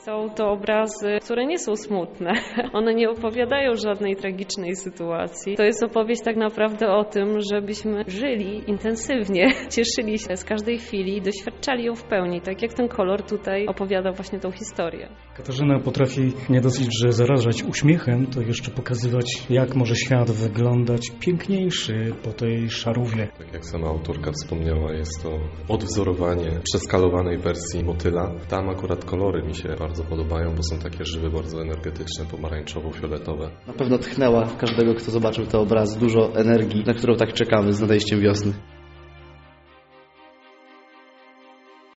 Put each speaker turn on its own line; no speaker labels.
Są to obrazy, które nie są smutne. One nie opowiadają żadnej tragicznej sytuacji. To jest opowieść tak naprawdę o tym, żebyśmy żyli intensywnie, cieszyli się z każdej chwili i doświadczali ją w pełni, tak jak ten kolor tutaj opowiadał właśnie tą historię.
Katarzyna potrafi nie dosyć, że zarażać uśmiechem, to jeszcze pokazywać, jak może świat wyglądać piękniejszy po tej szarówce.
Tak jak sama autorka wspomniała, jest to odwzorowanie przeskalowanej wersji motyla. Tam akurat kolory mi się bardzo podobają, bo są takie żywe, bardzo energetyczne, pomarańczowo-fioletowe.
Na pewno tchnęła w każdego, kto zobaczył te obrazy, dużo energii, na którą tak czekamy z nadejściem wiosny.